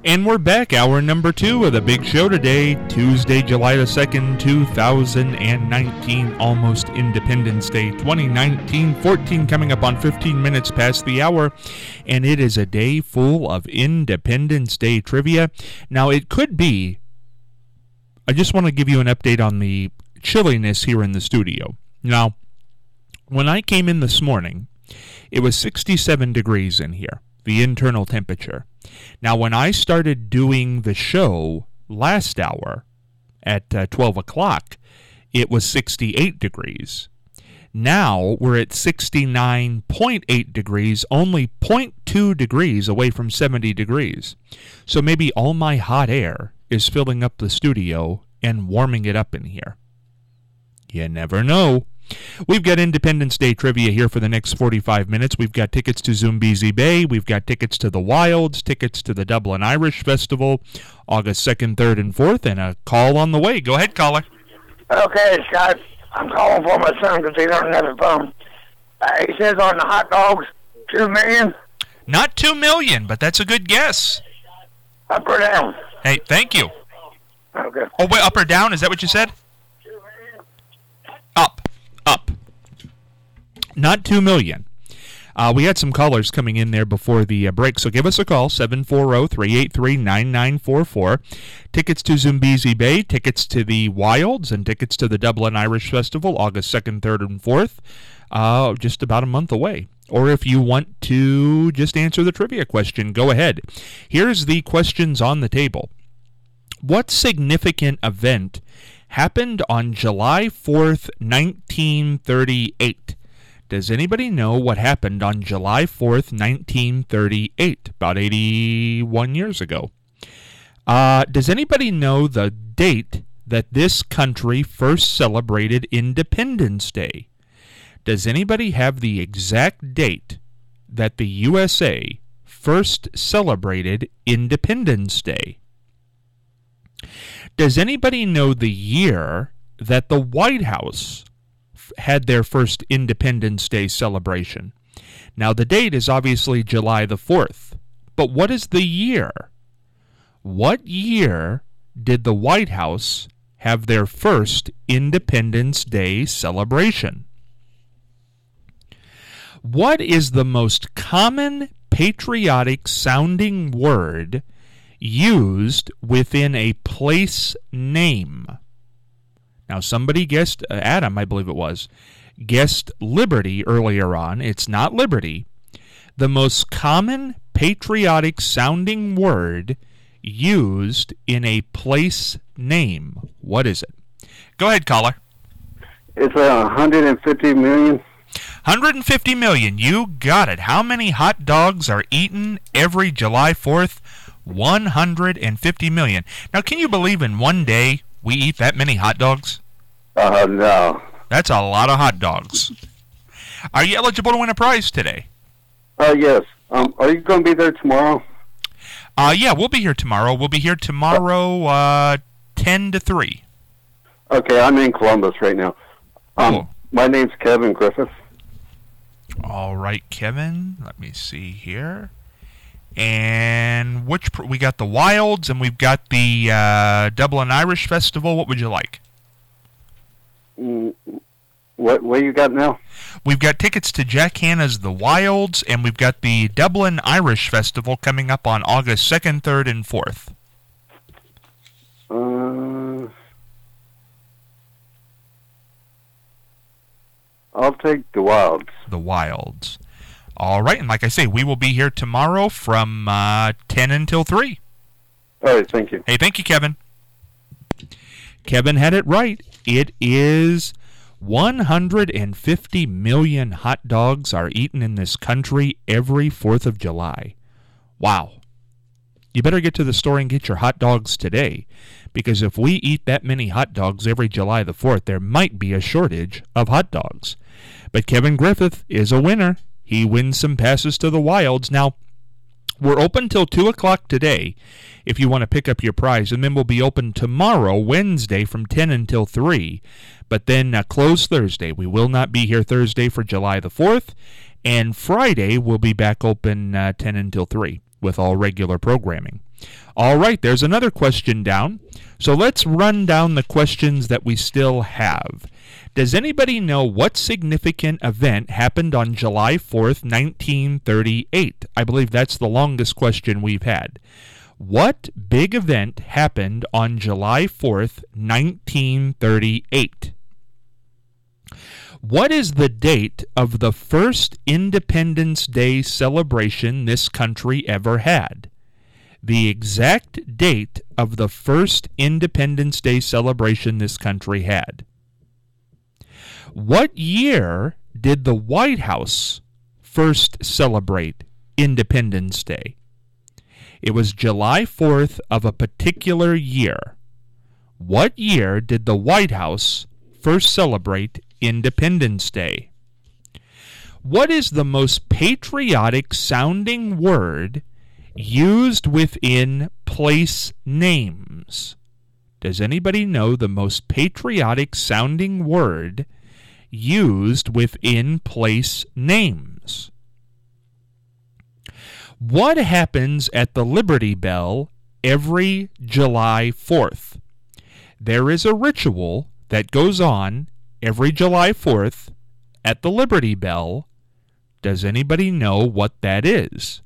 And we're back, hour number 2 of the big show today, Tuesday, July the 2nd, 2019, almost Independence Day 2019, 14 coming up on 15 minutes past the hour, and it is a day full of Independence Day trivia. Now, it could be, I just want to give you an update on the chilliness here in the studio. Now, when I came in this morning, it was 67 degrees in here, the internal temperature. Now, when I started doing the show last hour at 12 o'clock, it was 68 degrees. Now, we're at 69.8 degrees, only 0.2 degrees away from 70 degrees. So maybe all my hot air is filling up the studio and warming it up in here. You never know. We've got Independence Day trivia here for the next 45 minutes. We've got tickets to Zumbizi Bay. We've got tickets to the Wilds, tickets to the Dublin Irish Festival, August 2nd, 3rd, and 4th, and a call on the way. Go ahead, caller. Okay, Scott. I'm calling for my son because he doesn't have a phone. He says on the hot dogs, 2 million? Not 2 million, but that's a good guess. Up or down? Hey, thank you. Okay. Oh, wait, up or down? Is that what you said? 2 million? Up. Not 2 million. We had some callers coming in there before the break, so give us a call, 740-383-9944. Tickets to Zumbizi Bay, tickets to the Wilds, and tickets to the Dublin Irish Festival, August 2nd, 3rd, and 4th, just about a month away. Or if you want to just answer the trivia question, go ahead. Here's the questions on the table. What significant event happened on July 4th, 1938? Does anybody know what happened on July 4th, 1938, about 81 years ago? Does anybody know the date that this country first celebrated Independence Day? Does anybody have the exact date that the USA first celebrated Independence Day? Does anybody know the year that the White House had their first Independence Day celebration? Now, the date is obviously July the 4th, but what is the year? What year did the White House have their first Independence Day celebration? What is the most common patriotic-sounding word used within a place name? Now, somebody guessed, Adam, I believe it was, guessed Liberty earlier on. It's not Liberty. The most common patriotic-sounding word used in a place name. What is it? Go ahead, caller. It's 150 million. 150 million. You got it. How many hot dogs are eaten every July 4th? 150 million. Now, can you believe in one day we eat that many hot dogs? No. That's a lot of hot dogs. Are you eligible to win a prize today? Yes. Are you going to be there tomorrow? Yeah, we'll be here tomorrow. We'll be here tomorrow 10 to 3. Okay, I'm in Columbus right now. Oh. My name's Kevin Griffith. All right, Kevin. Let me see here. And we got the Wilds, and we've got the Dublin Irish Festival. What would you like? What you got now? We've got tickets to Jack Hanna's The Wilds, and we've got the Dublin Irish Festival coming up on August 2nd, 3rd, and 4th. I'll take the Wilds. The Wilds. All right, and like I say, we will be here tomorrow from 10 until 3. All right, thank you. Hey, thank you, Kevin. Kevin had it right. It is 150 million hot dogs are eaten in this country every 4th of July. Wow. You better get to the store and get your hot dogs today, because if we eat that many hot dogs every July the 4th, there might be a shortage of hot dogs. But Kevin Griffith is a winner. He wins some passes to the Wilds. Now, we're open till 2 o'clock today if you want to pick up your prize, and then we'll be open tomorrow, Wednesday, from 10 until 3, but then close Thursday. We will not be here Thursday for July the 4th, and Friday we'll be back open 10 until 3. with all regular programming. All right, there's another question down. So let's run down the questions that we still have. Does anybody know what significant event happened on July 4th, 1938? I believe that's the longest question we've had. What big event happened on July 4th, 1938? What is the date of the first Independence Day celebration this country ever had? The exact date of the first Independence Day celebration this country had. What year did the White House first celebrate Independence Day? It was July 4th of a particular year. What year did the White House first celebrate Independence Day? What is the most patriotic sounding word used within place names? Does anybody know the most patriotic sounding word used within place names? What happens at the Liberty Bell every July 4th? There is a ritual that goes on every July 4th at the Liberty Bell. Does anybody know what that is?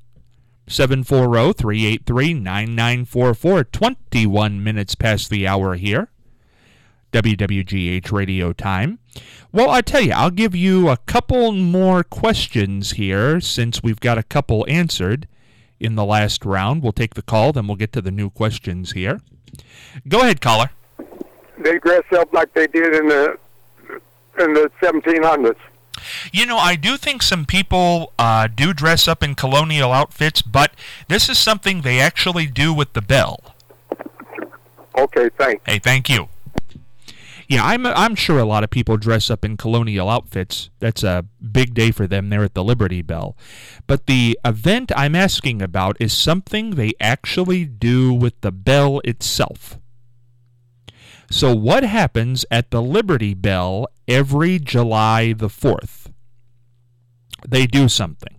740-383-9944, 21 minutes past the hour here. WWGH Radio Time. Well, I tell you, I'll give you a couple more questions here since we've got a couple answered in the last round. We'll take the call, then we'll get to the new questions here. Go ahead, caller. They dress up like they did in the 1700s. You know, I do think some people do dress up in colonial outfits, but this is something they actually do with the bell. Okay, thanks. Hey, thank you. Yeah, I'm sure a lot of people dress up in colonial outfits. That's a big day for them there at the Liberty Bell. But the event I'm asking about is something they actually do with the bell itself. So what happens at the Liberty Bell every July the 4th? They do something.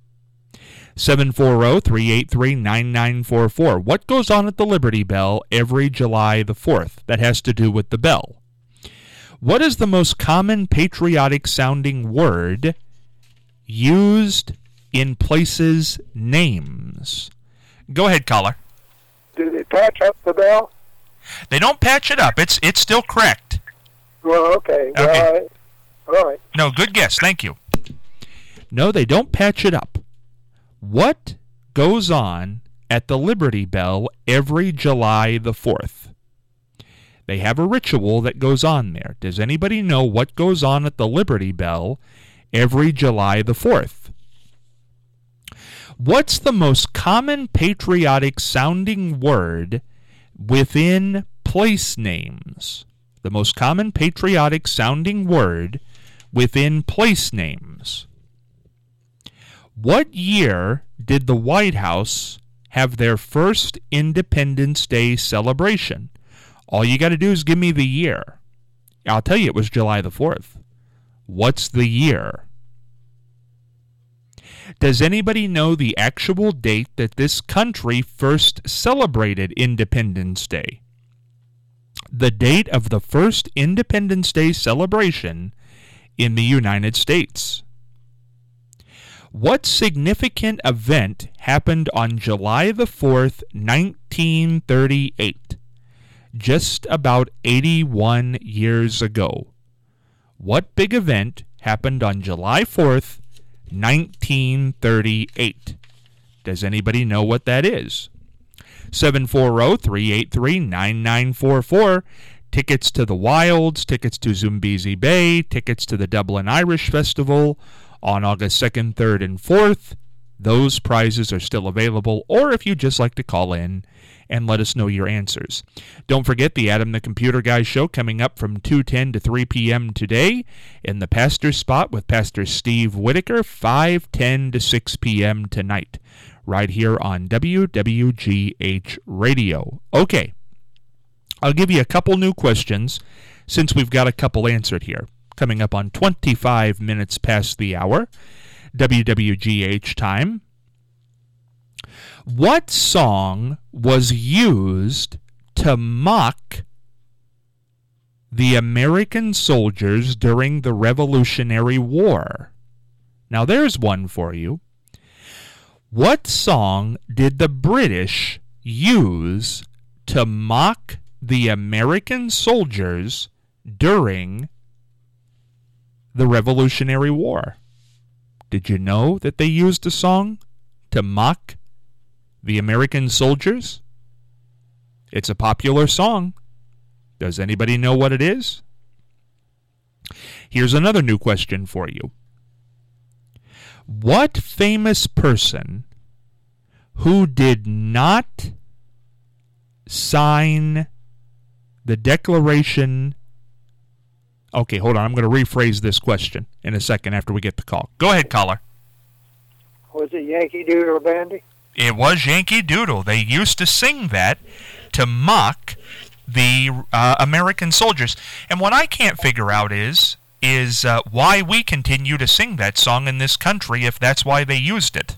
740-383-9944. What goes on at the Liberty Bell every July the 4th that has to do with the bell? What is the most common patriotic sounding word used in places' names? Go ahead, caller. Did they patch up the bell? They don't patch it up. It's still correct. Well, okay. Okay. All right. No, good guess. Thank you. No, they don't patch it up. What goes on at the Liberty Bell every July the 4th? They have a ritual that goes on there. Does anybody know what goes on at the Liberty Bell every July the 4th? What's the most common patriotic sounding word within place names? The most common patriotic sounding word within place names. What year did the White House have their first Independence Day celebration? All you got to do is give me the year. I'll tell you it was July the 4th. What's the year? Does anybody know the actual date that this country first celebrated Independence Day? The date of the first Independence Day celebration in the United States. What significant event happened on July the 4th, 1938? Just about 81 years ago. What big event happened on July 4th, 1938? Does anybody know what that is? 740-383-9944. Tickets to the Wilds, tickets to Zumbizi Bay, tickets to the Dublin Irish Festival on August 2nd, 3rd, and 4th. Those prizes are still available, or if you'd just like to call in and let us know your answers. Don't forget the Adam the Computer Guy show coming up from 2:10 to 3 p.m. today, in the Pastor's Spot with Pastor Steve Whitaker, 5:10 to 6 p.m. tonight, right here on WWGH Radio. Okay, I'll give you a couple new questions since we've got a couple answered here. Coming up on 25 minutes past the hour, WWGH time. What song was used to mock the American soldiers during the Revolutionary War? Now there's one for you. What song did the British use to mock the American soldiers during the Revolutionary War? Did you know that they used a song to mock the American soldiers? It's a popular song. Does anybody know what it is? Here's another new question for you. What famous person who did not sign the Declaration... Okay, hold on. I'm going to rephrase this question in a second after we get the call. Go ahead, caller. Was it Yankee Doodle Dandy? It was Yankee Doodle. They used to sing that to mock the American soldiers. And what I can't figure out is why we continue to sing that song in this country if that's why they used it.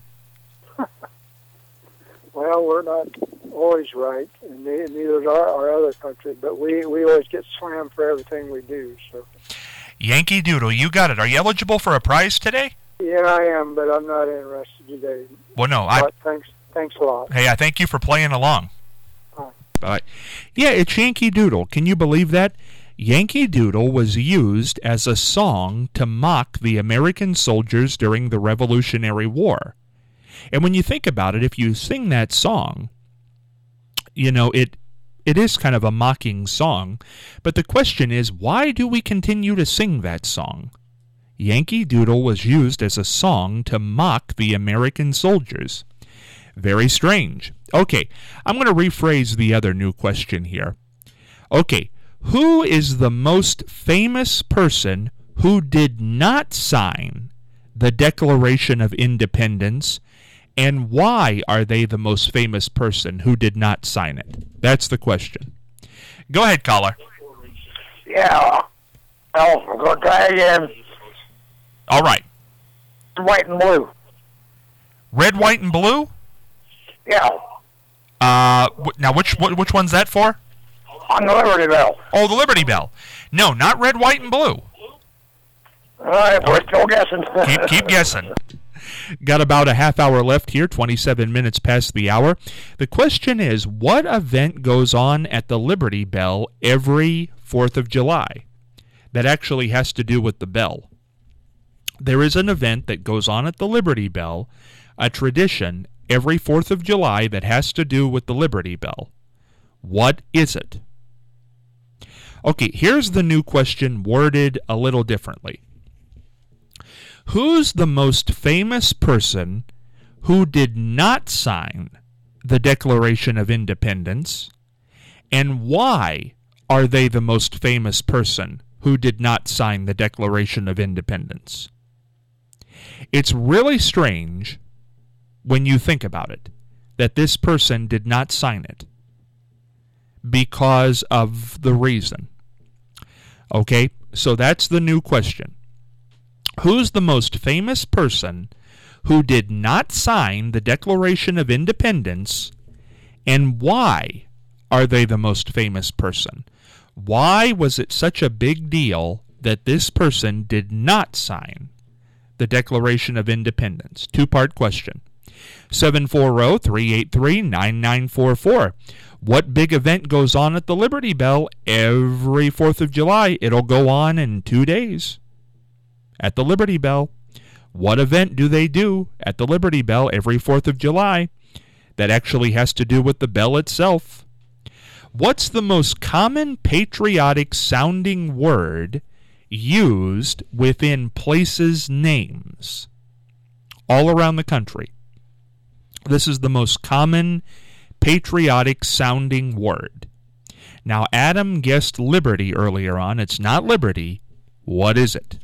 Well, we're not always right, and neither is our other country, but we always get slammed for everything we do. So, Yankee Doodle, you got it. Are you eligible for a prize today? Yeah, I am, but I'm not interested today. Well, no. But thanks a lot. Hey, I thank you for playing along. Bye. Yeah, it's Yankee Doodle. Can you believe that? Yankee Doodle was used as a song to mock the American soldiers during the Revolutionary War. And when you think about it, if you sing that song, you know, it is kind of a mocking song. But the question is, why do we continue to sing that song? Yankee Doodle was used as a song to mock the American soldiers. Very strange. Okay, I'm going to rephrase the other new question here. Okay, who is the most famous person who did not sign the Declaration of Independence, and why are they the most famous person who did not sign it? That's the question. Go ahead, caller. Yeah. Oh, I'm going to try again. All right. White and blue. Red, white, and blue? Yeah. Now, which one's that for? On the Liberty Bell. Oh, the Liberty Bell. No, not red, white, and blue. All right, we're still guessing. Keep guessing. Got about a half hour left here, 27 minutes past the hour. The question is, what event goes on at the Liberty Bell every 4th of July that actually has to do with the bell? There is an event that goes on at the Liberty Bell, a tradition, every 4th of July that has to do with the Liberty Bell. What is it? Okay, here's the new question worded a little differently. Who's the most famous person who did not sign the Declaration of Independence, and why are they the most famous person who did not sign the Declaration of Independence? It's really strange when you think about it, that this person did not sign it because of the reason. Okay, so that's the new question. Who's the most famous person who did not sign the Declaration of Independence, and why are they the most famous person? Why was it such a big deal that this person did not sign the Declaration of Independence? Two-part question. 740-383-9944. What big event goes on at the Liberty Bell every 4th of July? It'll go on in 2 days. At the Liberty Bell. What event do they do at the Liberty Bell every 4th of July that actually has to do with the bell itself? What's the most common patriotic sounding word used within places' names all around the country? This is the most common patriotic sounding word. Now, Adam guessed Liberty earlier on. It's not Liberty. What is it?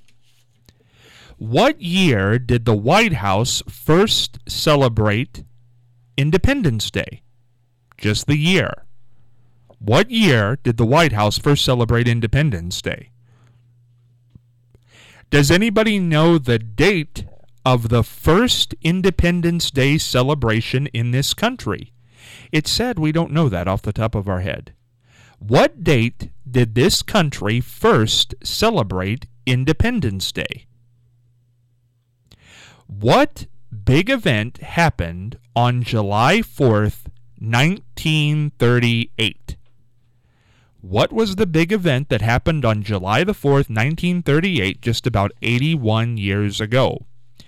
What year did the White House first celebrate Independence Day? Just the year. What year did the White House first celebrate Independence Day? Does anybody know the date of the first Independence Day celebration in this country? It's sad we don't know that off the top of our head. What date did this country first celebrate Independence Day? What big event happened on July 4th, 1938? What was the big event that happened on July the 4th, 1938, just about 81 years ago?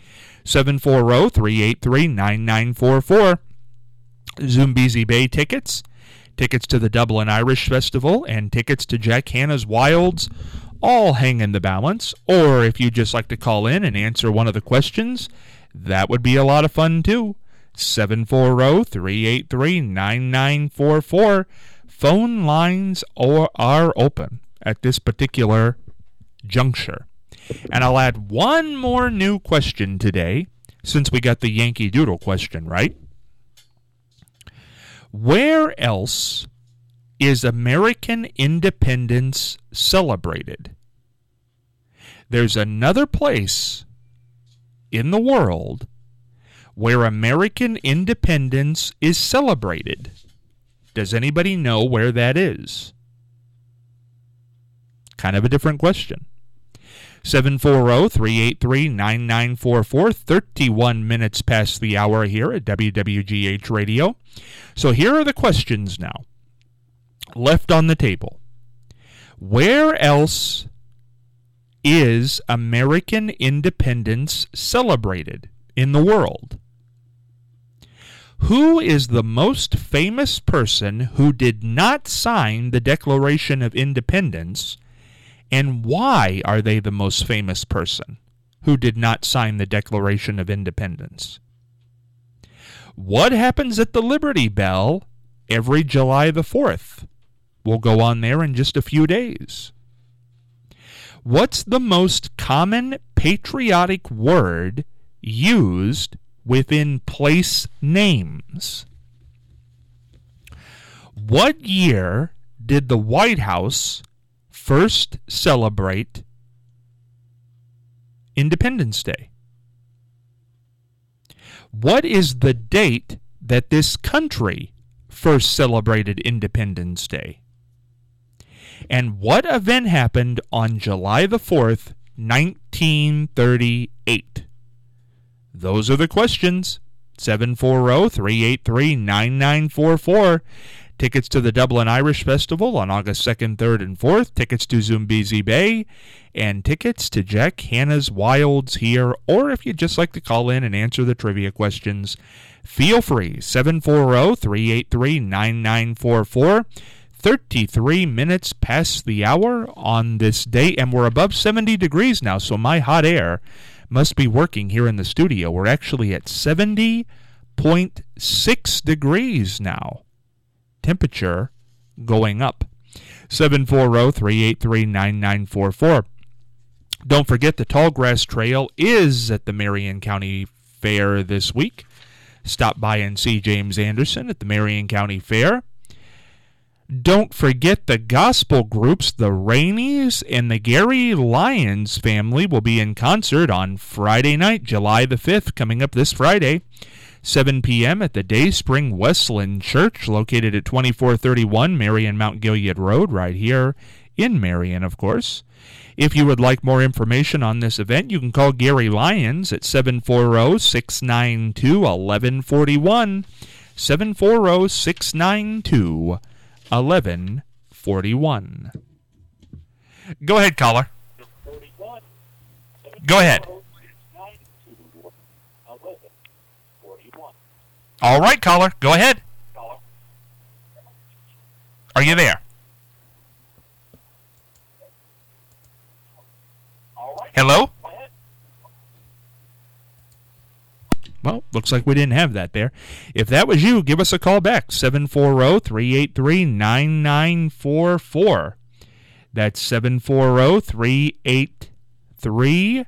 740-383-9944. Zumbizi Bay tickets, tickets to the Dublin Irish Festival, and tickets to Jack Hanna's Wilds all hang in the balance. Or if you'd just like to call in and answer one of the questions, that would be a lot of fun too. 740-383-9944. Phone lines are open at this particular juncture. And I'll add one more new question today, since we got the Yankee Doodle question right. Where else is American independence celebrated? There's another place in the world where American independence is celebrated. Does anybody know where that is? Kind of a different question. 740-383-9944, 31 minutes past the hour here at WWGH Radio. So here are the questions now, left on the table. Where else is American independence celebrated in the world? Who is the most famous person who did not sign the Declaration of Independence, and why are they the most famous person who did not sign the Declaration of Independence? What happens at the Liberty Bell every July the 4th? We'll go on there in just a few days. What's the most common patriotic word used within place names? What year did the White House first celebrate Independence Day? What is the date that this country first celebrated Independence Day? And what event happened on July the 4th, 1938? Those are the questions. 740-383-9944. Tickets to the Dublin Irish Festival on August 2nd, 3rd, and 4th. Tickets to Zumbizi Bay. And tickets to Jack Hanna's Wilds here. Or if you'd just like to call in and answer the trivia questions, feel free. 740-383-9944. 33 minutes past the hour on this day. And we're above 70 degrees now, so my hot air must be working here in the studio. We're actually at 70.6 degrees now. Temperature going up. 740-383-9944. Don't forget the Tallgrass Trail is at the Marion County Fair this week. Stop by and see James Anderson at the Marion County Fair. Don't forget the gospel groups, the Rainies and the Gary Lyons family will be in concert on Friday night, July the 5th, coming up this Friday, 7 p.m. at the Dayspring Wesleyan Church, located at 2431 Marion Mount Gilead Road, right here in Marion, of course. If you would like more information on this event, you can call Gary Lyons at 740-692-1141, 740-692-1141. Go ahead, caller. Go ahead. All right, caller. Go ahead. Are you there? Hello? Well, looks like we didn't have that there. If that was you, give us a call back, 740-383-9944. That's 740-383-9944,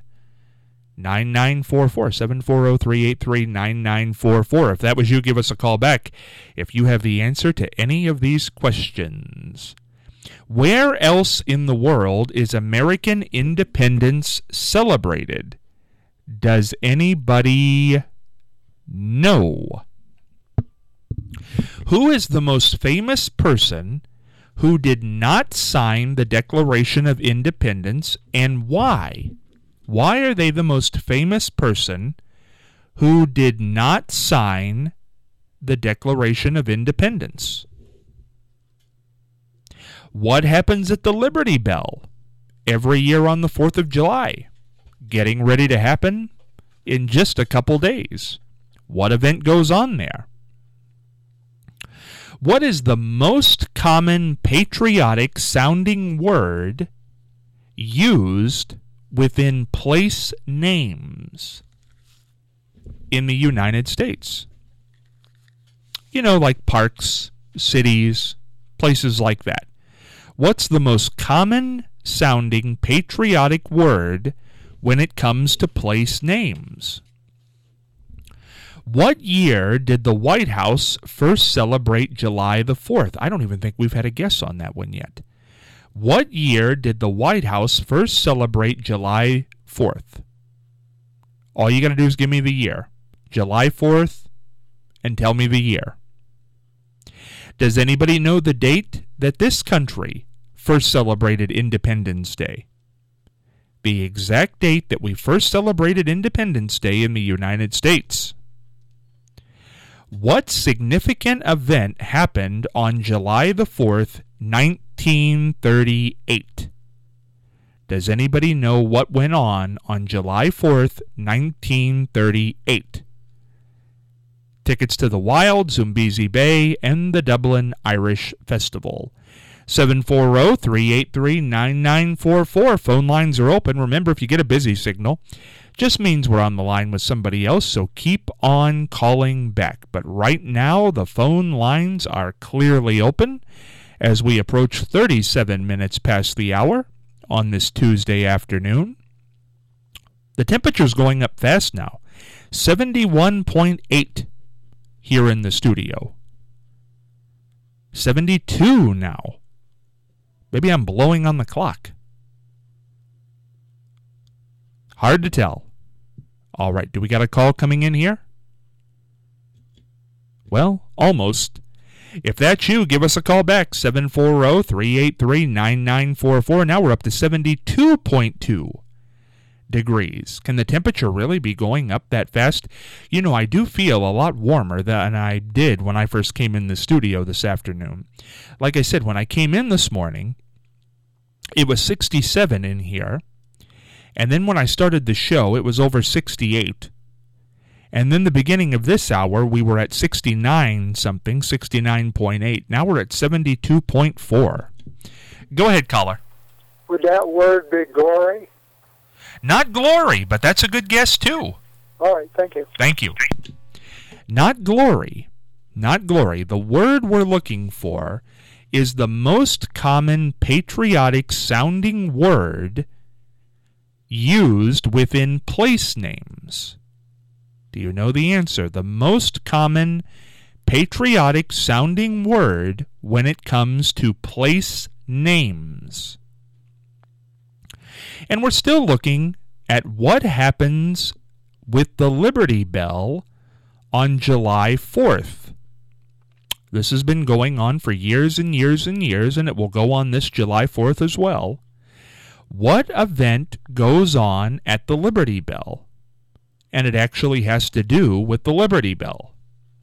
740-383-9944. If that was you, give us a call back if you have the answer to any of these questions. Where else in the world is American independence celebrated? Does anybody know? Who is the most famous person who did not sign the Declaration of Independence, and why? Why are they the most famous person who did not sign the Declaration of Independence? What happens at the Liberty Bell every year on the 4th of July? Getting ready to happen in just a couple days. What event goes on there? What is the most common patriotic sounding word used within place names in the United States? You know, like parks, cities, places like that. What's the most common sounding patriotic word when it comes to place names? What year did the White House first celebrate July the 4th? I don't even think we've had a guess on that one yet. What year did the White House first celebrate July 4th? All you got to do is give me the year. July 4th, and tell me the year. Does anybody know the date that this country first celebrated Independence Day? The exact date that we first celebrated Independence Day in the United States. What significant event happened on July the 4th, 1938? Does anybody know what went on July 4th, 1938? Tickets to the Wild, Zumbizi Bay, and the Dublin Irish Festival. 740-383-9944. Phone lines are open. Remember, if you get a busy signal, just means we're on the line with somebody else, so keep on calling back. But right now, the phone lines are clearly open as we approach 37 minutes past the hour on this Tuesday afternoon. The temperature's going up fast now. 71.8 here in the studio. 72 now. Maybe I'm blowing on the clock. Hard to tell. All right, do we got a call coming in here? Well, almost. If that's you, give us a call back, 740-383-9944. Now we're up to 72.2 degrees. Can the temperature really be going up that fast? You know, I do feel a lot warmer than I did when I first came in the studio this afternoon. Like I said, when I came in this morning, it was 67 in here. And then when I started the show, it was over 68. And then the beginning of this hour, we were at 69 something, 69.8. Now we're at 72.4. Go ahead, caller. Would that word be glory? Not glory, but that's a good guess, too. All right, thank you. Thank you. Not glory. Not glory. The word we're looking for is the most common patriotic sounding word used within place names. Do you know the answer? The most common patriotic sounding word when it comes to place names. And we're still looking at what happens with the Liberty Bell on July 4th. This has been going on for years and years and years, and it will go on this July 4th as well. What event goes on at the Liberty Bell? And it actually has to do with the Liberty Bell.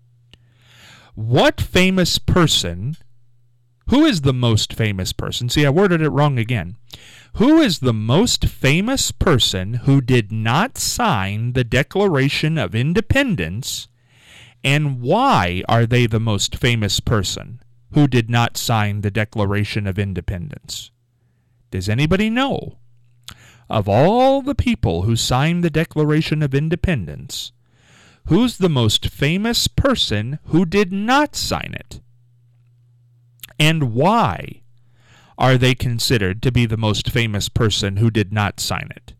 What famous person, who is the most famous person? See, I worded it wrong again. Who is the most famous person who did not sign the Declaration of Independence, and why are they the most famous person who did not sign the Declaration of Independence? Does anybody know? Of all the people who signed the Declaration of Independence, who's the most famous person who did not sign it? And why are they considered to be the most famous person who did not sign it?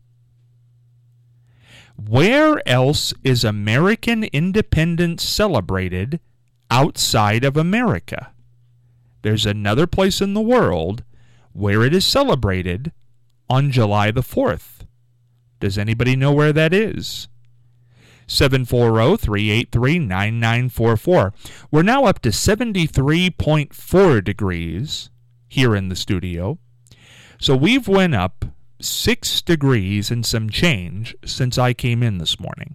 Where else is American independence celebrated outside of America? There's another place in the world where it is celebrated on July the 4th. Does anybody know where that is? 740-383-9944. We're now up to 73.4 degrees here in the studio. So we've went up 6 degrees and some change since I came in this morning.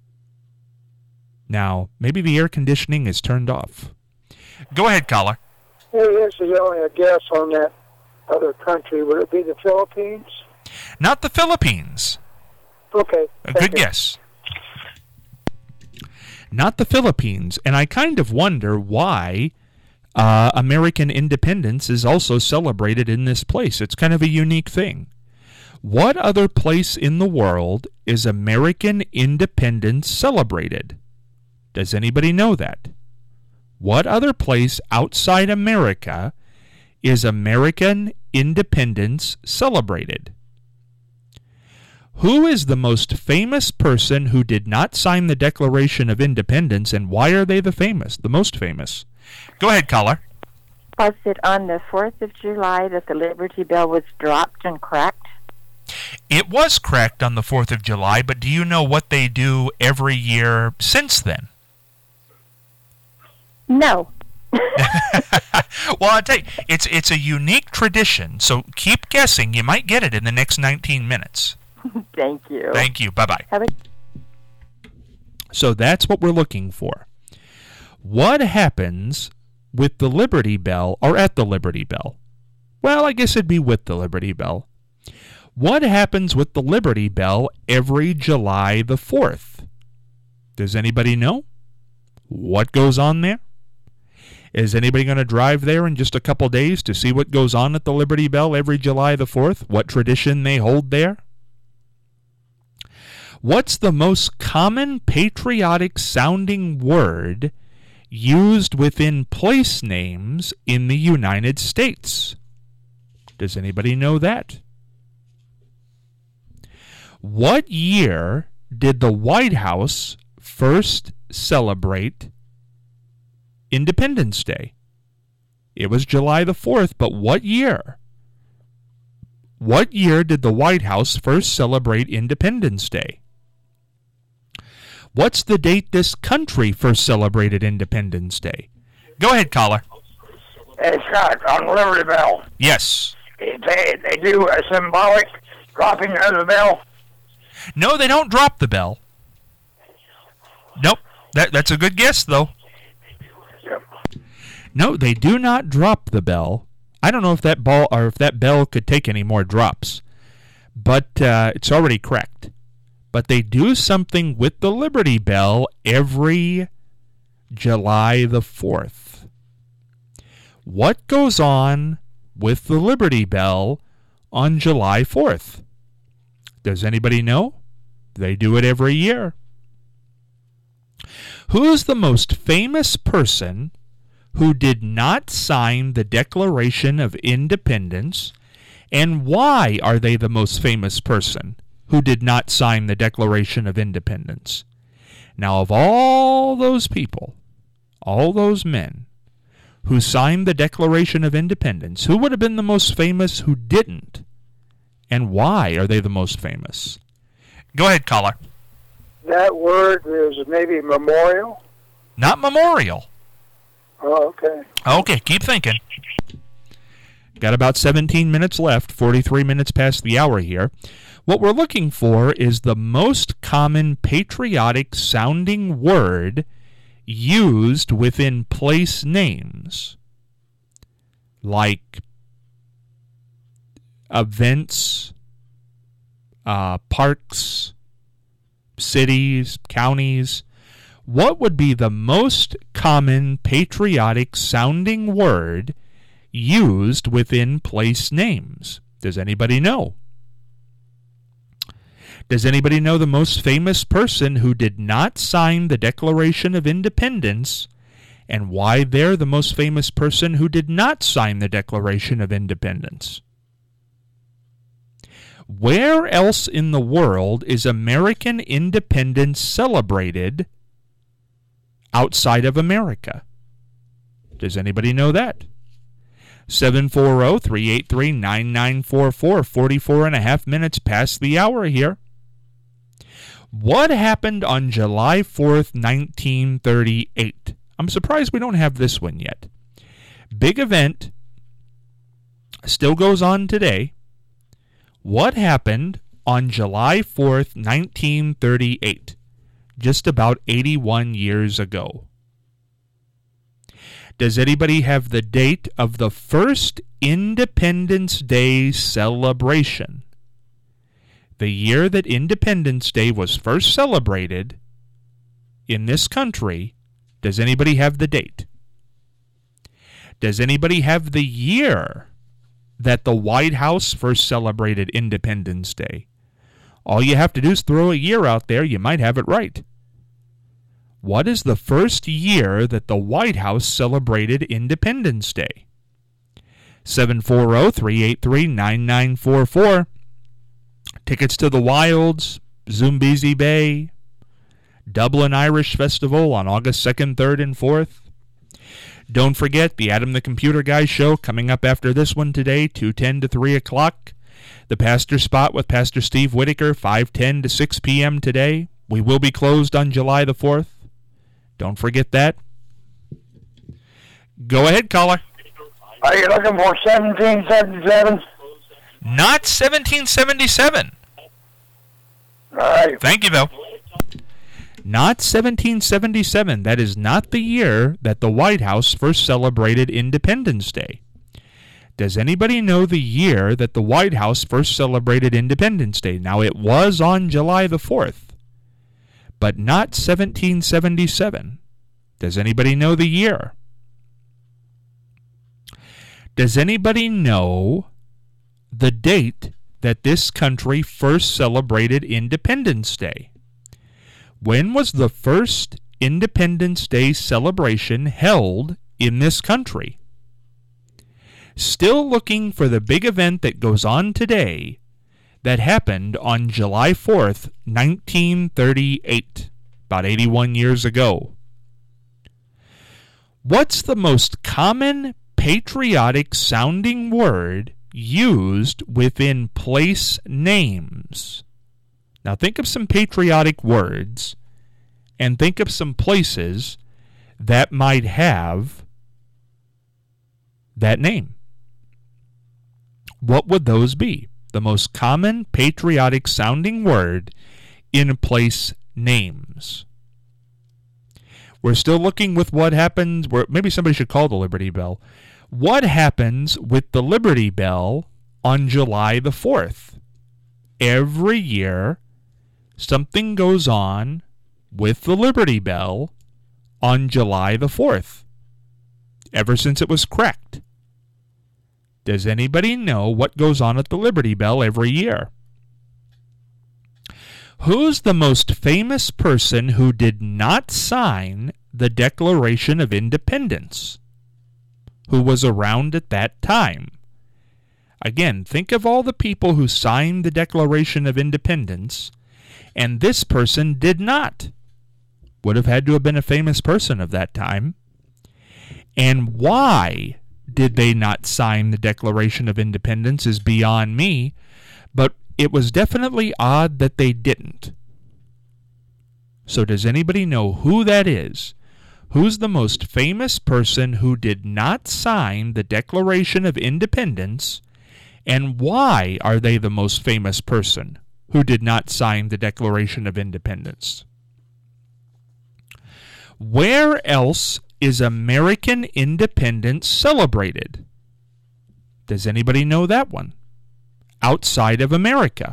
Now, maybe the air conditioning is turned off. Go ahead, caller. Hey, this is only a guess on that other country. Would it be the Philippines? Not the Philippines. Okay. A good guess. Not the Philippines. And I kind of wonder why American independence is also celebrated in this place. It's kind of a unique thing. What other place in the world is American independence celebrated? Does anybody know that? What other place outside America is American independence celebrated? Who is the most famous person who did not sign the Declaration of Independence, and why are they the most famous? Go ahead, caller. Was it on the 4th of July that the Liberty Bell was dropped and cracked? It was cracked on the 4th of July, but do you know what they do every year since then? No. Well, I'll tell you, it's a unique tradition, so keep guessing. You might get it in the next 19 minutes. Thank you. Thank you. Bye-bye. So that's what we're looking for. What happens with the Liberty Bell, or at the Liberty Bell? Well, I guess it'd be with the Liberty Bell. What happens with the Liberty Bell every July the 4th? Does anybody know? What goes on there? Is anybody going to drive there in just a couple days to see what goes on at the Liberty Bell every July the 4th? What tradition they hold there? What's the most common patriotic-sounding word used within place names in the United States? Does anybody know that? What year did the White House first celebrate Independence Day? It was July the 4th, but what year? What year did the White House first celebrate Independence Day? What's the date this country first celebrated Independence Day? Go ahead, caller. Hey, Scott, on Liberty Bell. Yes. They do a symbolic dropping of the bell. No, they don't drop the bell. Nope. That's a good guess, though. Yep. No, they do not drop the bell. I don't know if that bell could take any more drops, but it's already cracked. But they do something with the Liberty Bell every July the 4th. What goes on with the Liberty Bell on July 4th? Does anybody know? They do it every year. Who's the most famous person who did not sign the Declaration of Independence, and why are they the most famous person who did not sign the Declaration of Independence? Now, of all those people, all those men who signed the Declaration of Independence, who would have been the most famous who didn't? And why are they the most famous? Go ahead, caller. That word is maybe memorial? Not memorial. Oh, okay. Okay, keep thinking. Got about 17 minutes left, 43 minutes past the hour here. What we're looking for is the most common patriotic-sounding word used within place names, like events, parks, cities, counties. What would be the most common patriotic-sounding word used within place names? Does anybody know? Does anybody know the most famous person who did not sign the Declaration of Independence, and why they're the most famous person who did not sign the Declaration of Independence? Where else in the world is American independence celebrated outside of America? Does anybody know that? 740-383-9944, 44 and a half minutes past the hour here. What happened on July 4th, 1938? I'm surprised we don't have this one yet. Big event, still goes on today. What happened on July 4th, 1938? Just about 81 years ago. Does anybody have the date of the first Independence Day celebration? The year that Independence Day was first celebrated in this country, does anybody have the date? Does anybody have the year that the White House first celebrated Independence Day? All you have to do is throw a year out there, you might have it right. What is the first year that the White House celebrated Independence Day? 740-383-9944. Tickets to the Wilds, Zumbizi Bay, Dublin Irish Festival on August 2nd, 3rd, and 4th. Don't forget the Adam the Computer Guy show coming up after this one today, 2:10 to 3 o'clock. The Pastor Spot with Pastor Steve Whitaker, 5:10 to 6 p.m. today. We will be closed on July the 4th. Don't forget that. Go ahead, caller. Are you looking for 1777? Not 1777. All right. Thank you, though. Not 1777. That is not the year that the White House first celebrated Independence Day. Does anybody know the year that the White House first celebrated Independence Day? Now, it was on July the 4th, but not 1777. Does anybody know the year? Does anybody know the date that this country first celebrated Independence Day? When was the first Independence Day celebration held in this country? Still looking for the big event that goes on today that happened on July 4th, 1938, about 81 years ago. What's the most common patriotic sounding word used within place names? Now think of some patriotic words and think of some places that might have that name. What would those be? The most common patriotic sounding word in place names. We're still looking with what happens, maybe somebody should call the Liberty Bell. What happens with the Liberty Bell on July the 4th? Every year, something goes on with the Liberty Bell on July the 4th, ever since it was cracked. Does anybody know what goes on at the Liberty Bell every year? Who's the most famous person who did not sign the Declaration of Independence? Who was around at that time? Again, think of all the people who signed the Declaration of Independence, and this person did not. Would have had to have been a famous person of that time. And why did they not sign the Declaration of Independence is beyond me, but it was definitely odd that they didn't. So does anybody know who that is? Who's the most famous person who did not sign the Declaration of Independence, and why are they the most famous person who did not sign the Declaration of Independence? Where else is American independence celebrated? Does anybody know that one? Outside of America.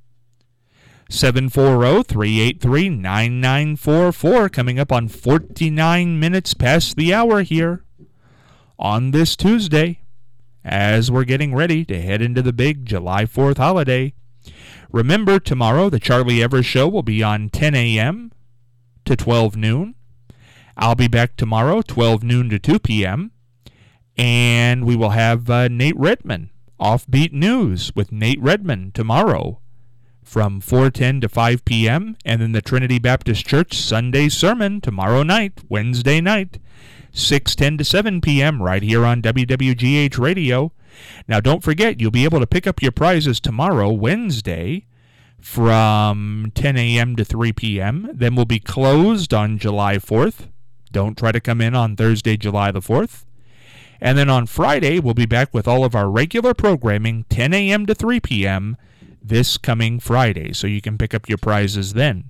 740-383-9944, coming up on 49 minutes past the hour here on this Tuesday, as we're getting ready to head into the big July 4th holiday. Remember, tomorrow the Charlie Evers Show will be on 10 a.m. to 12 noon. I'll be back tomorrow, 12 noon to 2 p.m., and we will have Nate Redman, Offbeat News with Nate Redman tomorrow from 4:10 to 5 p.m., and then the Trinity Baptist Church Sunday Sermon tomorrow night, Wednesday night, 6:10 to 7 p.m. right here on WWGH Radio. Now, don't forget, you'll be able to pick up your prizes tomorrow, Wednesday, from 10 a.m. to 3 p.m. Then we'll be closed on July 4th. Don't try to come in on Thursday, July the 4th. And then on Friday, we'll be back with all of our regular programming, 10 a.m. to 3 p.m. this coming Friday, so you can pick up your prizes then.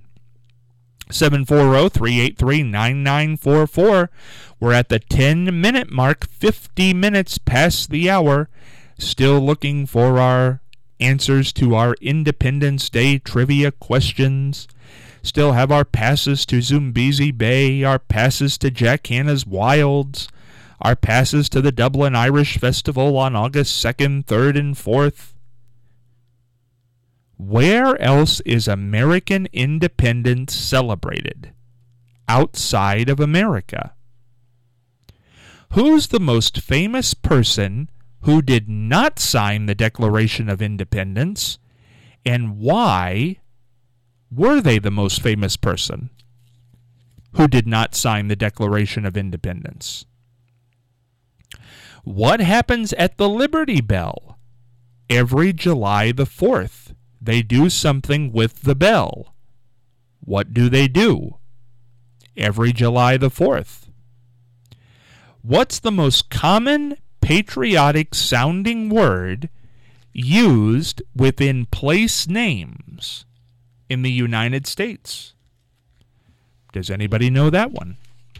740-383-9944. We're at the 10-minute mark, 50 minutes past the hour. Still looking for our answers to our Independence Day trivia questions. Still have our passes to Zumbizi Bay, our passes to Jack Hanna's Wilds, our passes to the Dublin Irish Festival on August 2nd, 3rd, and 4th. Where else is American independence celebrated outside of America? Who's the most famous person who did not sign the Declaration of Independence, and why were they the most famous person who did not sign the Declaration of Independence? What happens at the Liberty Bell every July the 4th? They do something with the bell. What do they do every July the 4th? What's the most common patriotic sounding word used within place names in the United States? Does anybody know that one?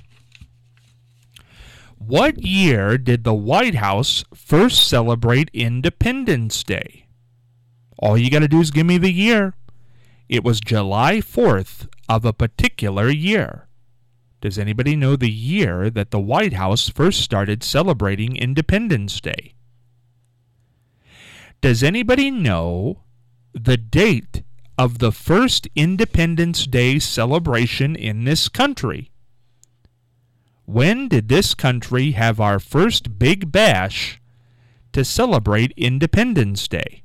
What year did the White House first celebrate Independence Day? All you got to do is give me the year. It was July 4th of a particular year. Does anybody know the year that the White House first started celebrating Independence Day? Does anybody know the date of the first Independence Day celebration in this country? When did this country have our first big bash to celebrate Independence Day?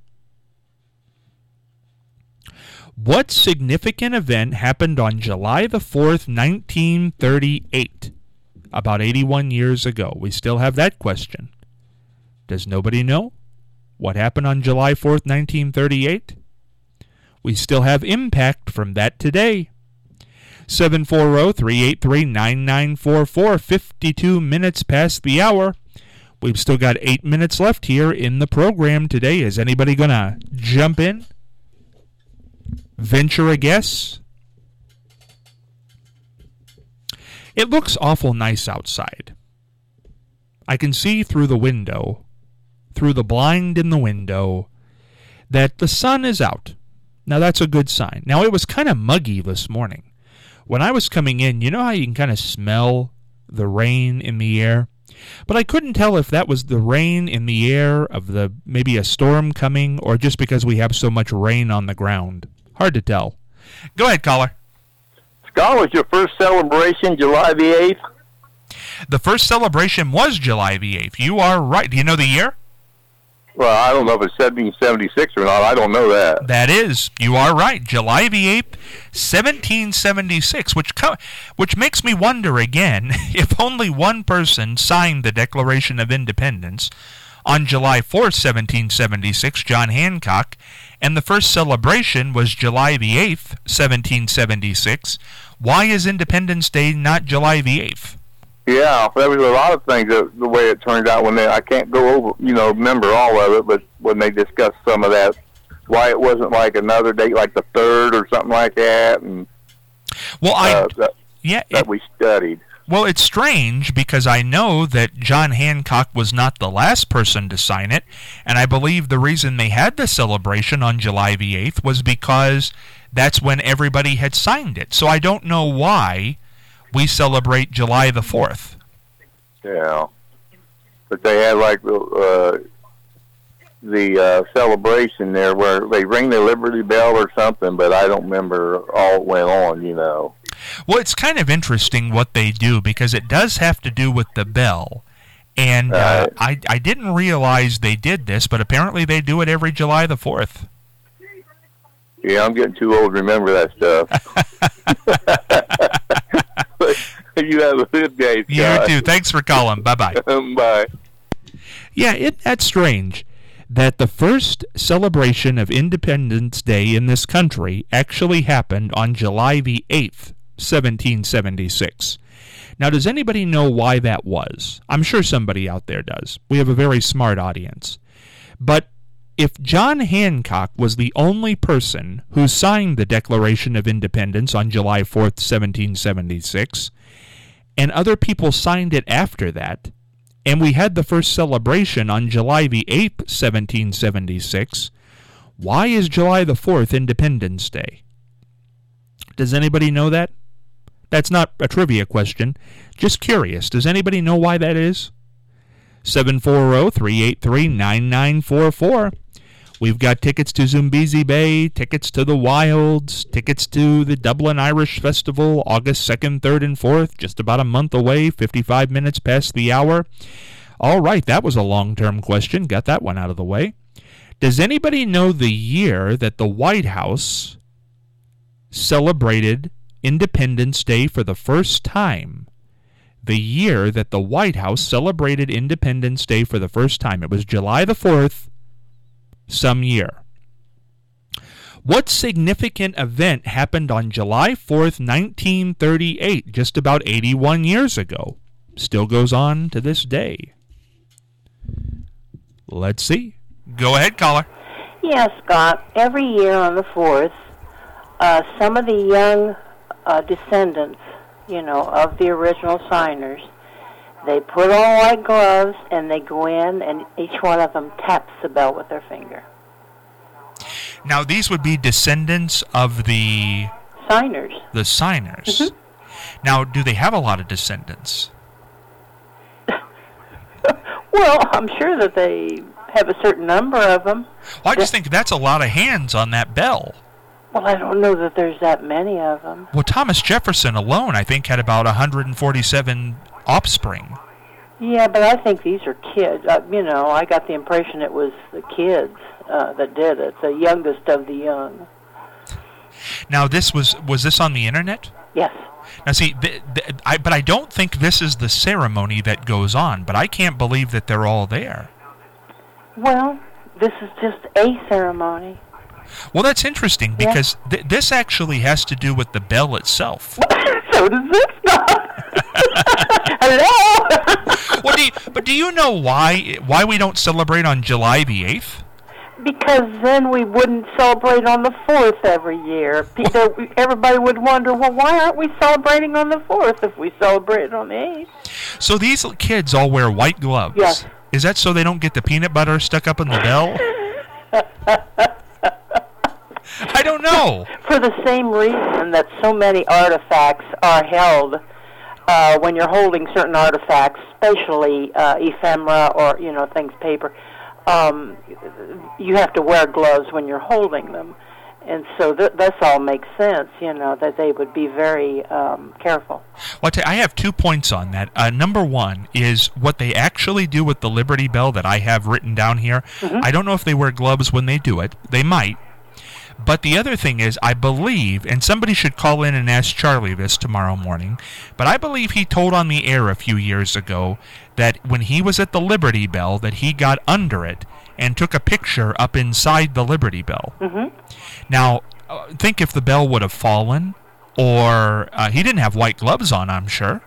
What significant event happened on July the 4th, 1938? About 81 years ago. We still have that question. Does nobody know what happened on July 4th, 1938? We still have impact from that today. 740-383-9944, 52 minutes past the hour. We've still got 8 minutes left here in the program today. Is anybody going to jump in? Venture a guess? It looks awful nice outside. I can see through the window, through the blind in the window, that the sun is out. Now that's a good sign. Now it was kind of muggy this morning. When I was coming in, you know how you can kind of smell the rain in the air? But I couldn't tell if that was the rain in the air of maybe a storm coming, or just because we have so much rain on the ground. Hard to tell. Go ahead, caller. Scott, was your first celebration July the 8th? The first celebration was July the 8th. You are right. Do you know the year? Well, I don't know if it's 1776 or not. I don't know that. That is. You are right. July the 8th, 1776, which makes me wonder again, if only one person signed the Declaration of Independence on July 4th, 1776, John Hancock, and the first celebration was July the 8th, 1776. Why is Independence Day not July the 8th? Yeah, there was a lot of things the way it turned out I can't go over, remember all of it, but when they discussed some of that, why it wasn't like another date like the 3rd or something like that, and that we studied. Well, it's strange because I know that John Hancock was not the last person to sign it, and I believe the reason they had the celebration on July the 8th was because that's when everybody had signed it. So I don't know why we celebrate July the 4th. Yeah. But they had like the celebration there where they ring the Liberty Bell or something, but I don't remember all it went on, Well, it's kind of interesting what they do because it does have to do with the bell. And I didn't realize they did this, but apparently they do it every July the 4th. Yeah, I'm getting too old to remember that stuff. You have a good day, Scott. You too. Thanks for calling. Bye-bye. Bye. Yeah, that's strange. that the first celebration of Independence Day in this country actually happened on July the 8th, 1776. Now, does anybody know why that was? I'm sure somebody out there does. We have a very smart audience. But if John Hancock was the only person who signed the Declaration of Independence on July 4th, 1776, and other people signed it after that, and we had the first celebration on July the 8th, 1776, why is July the 4th Independence Day? Does anybody know that? That's not a trivia question. Just curious. Does anybody know why that is? 740-383-9944. We've got tickets to Zambezi Bay, tickets to the Wilds, tickets to the Dublin Irish Festival, August 2nd, 3rd, and 4th, just about a month away, 55 minutes past the hour. All right, that was a long-term question. Got that one out of the way. Does anybody know the year that the White House celebrated Independence Day for the first time? The year that the White House celebrated Independence Day for the first time. It was July the 4th, some year. What significant event happened on July 4th, 1938, just about 81 years ago? Still goes on to this day. Let's see. Go ahead, caller. Yes, Scott. Every year on the 4th, some of the young descendants, of the original signers, they put on white gloves and they go in and each one of them taps the bell with their finger. Now, these would be descendants of the signers. The signers. Mm-hmm. Now, do they have a lot of descendants? Well, I'm sure that they have a certain number of them. Well, I just think that's a lot of hands on that bell. Well, I don't know that there's that many of them. Well, Thomas Jefferson alone, I think, had about 147 offspring. Yeah, but I think these are kids. I got the impression it was the kids that did it, the youngest of the young. Now, was this on the internet? Yes. Now, see, but I don't think this is the ceremony that goes on, but I can't believe that they're all there. Well, this is just a ceremony. Well, that's interesting because this actually has to do with the bell itself. So does this not. Hello? Well, do you know why we don't celebrate on July the 8th? Because then we wouldn't celebrate on the 4th every year. Everybody would wonder, well, why aren't we celebrating on the 4th if we celebrate on the 8th? So these kids all wear white gloves. Yes. Is that so they don't get the peanut butter stuck up in the bell? I don't know. For the same reason that so many artifacts are held when you're holding certain artifacts, especially ephemera or, things paper, you have to wear gloves when you're holding them. And so this all makes sense, that they would be very careful. Well, I have 2 points on that. Number one is what they actually do with the Liberty Bell that I have written down here. Mm-hmm. I don't know if they wear gloves when they do it. They might. But the other thing is, I believe, and somebody should call in and ask Charlie this tomorrow morning, but I believe he told on the air a few years ago that when he was at the Liberty Bell that he got under it and took a picture up inside the Liberty Bell. Mm-hmm. Now, think if the bell would have fallen, or he didn't have white gloves on, I'm sure.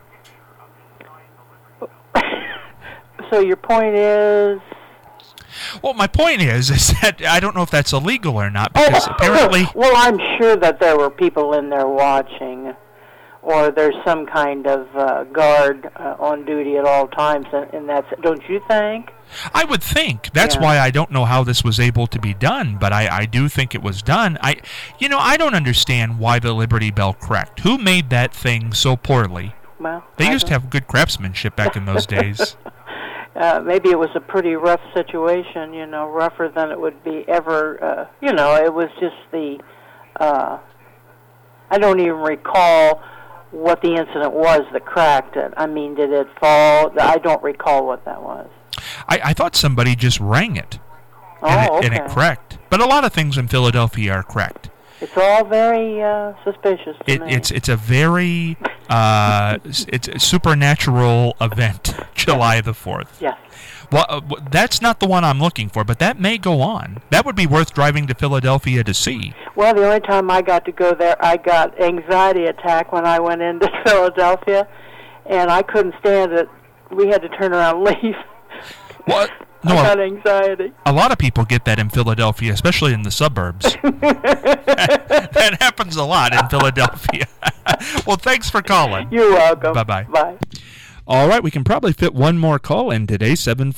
So your point is... Well, my point is that I don't know if that's illegal or not, because apparently... Well, I'm sure that there were people in there watching, or there's some kind of guard on duty at all times, and that's... Don't you think? I would think. That's why I don't know how this was able to be done, but I do think it was done. I don't understand why the Liberty Bell cracked. Who made that thing so poorly? Well, they used to have good craftsmanship back in those days. Maybe it was a pretty rough situation, rougher than it would be ever, it was just the, I don't even recall what the incident was that cracked it. I mean, did it fall? I don't recall what that was. I thought somebody just rang it, and it cracked. But a lot of things in Philadelphia are cracked. It's all very suspicious to me. It's a very It's a supernatural event, July the 4th. Yes. Well, that's not the one I'm looking for, but that may go on. That would be worth driving to Philadelphia to see. Well, the only time I got to go there, I got anxiety attack when I went into Philadelphia, and I couldn't stand it. We had to turn around and leave. What? No, I got anxiety. A lot of people get that in Philadelphia, especially in the suburbs. That happens a lot in Philadelphia. Well, thanks for calling. You're welcome. Bye-bye. Bye. All right, we can probably fit one more call in today,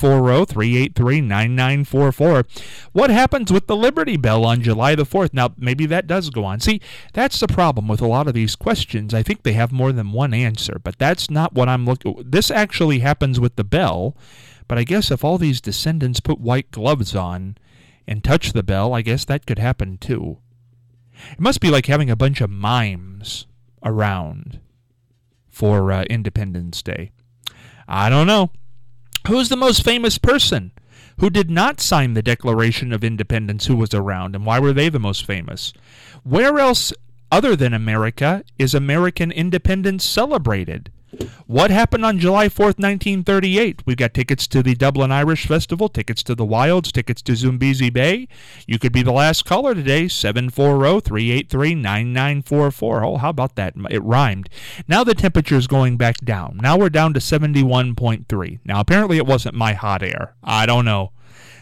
740-383-9944. What happens with the Liberty Bell on July the 4th? Now, maybe that does go on. See, that's the problem with a lot of these questions. I think they have more than one answer, but that's not what I'm looking. This actually happens with the bell, but I guess if all these descendants put white gloves on and touch the bell, I guess that could happen too. It must be like having a bunch of mimes around for Independence Day. I don't know. Who's the most famous person who did not sign the Declaration of Independence who was around, and why were they the most famous? Where else other than America is American independence celebrated? What happened on July 4th, 1938? We've got tickets to the Dublin Irish Festival, tickets to the Wilds, tickets to Zambezi Bay. You could be the last caller today, 740-383-9944. Oh, how about that? It rhymed. Now the temperature is going back down. Now we're down to 71.3. Now, apparently it wasn't my hot air. I don't know.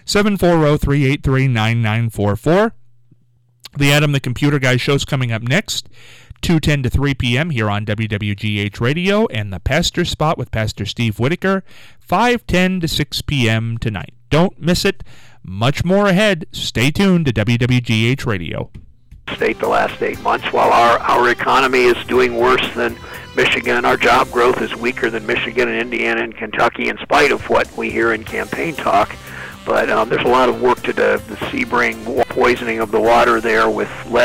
740-383-9944. The Adam the Computer Guy show's coming up next. 2:10 to 3 p.m. here on WWGH Radio, and the Pastor Spot with Pastor Steve Whitaker, 5:10 to 6 p.m. tonight. Don't miss it. Much more ahead. Stay tuned to WWGH Radio. State the last 8 months, while our economy is doing worse than Michigan, our job growth is weaker than Michigan and Indiana and Kentucky, in spite of what we hear in campaign talk. But there's a lot of work to do. The Sebring poisoning of the water there with lead